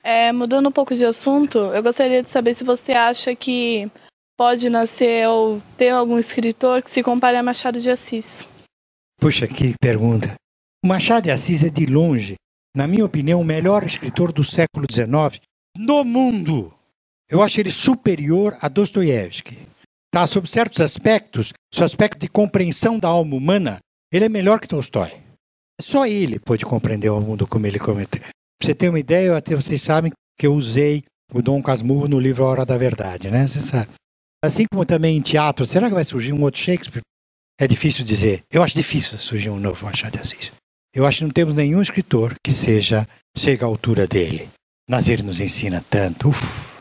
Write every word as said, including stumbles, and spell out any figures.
É, mudando um pouco de assunto, eu gostaria de saber se você acha que pode nascer ou ter algum escritor que se compare a Machado de Assis. Puxa, que pergunta. O Machado de Assis é de longe, na minha opinião, o melhor escritor do século dezenove no mundo. Eu acho ele superior a Dostoiévski. Tá, sob certos aspectos, seu aspecto de compreensão da alma humana, ele é melhor que Tolstói. Só ele pode compreender o mundo como ele compreende. Pra você ter uma ideia, até vocês sabem que eu usei o Dom Casmurro no livro A Hora da Verdade, né? Você sabe. Assim como também em teatro, será que vai surgir um outro Shakespeare? É difícil dizer. Eu acho difícil surgir um novo Machado de Assis. Eu acho que não temos nenhum escritor que seja, chegue à altura dele. Mas ele nos ensina tanto. Uf.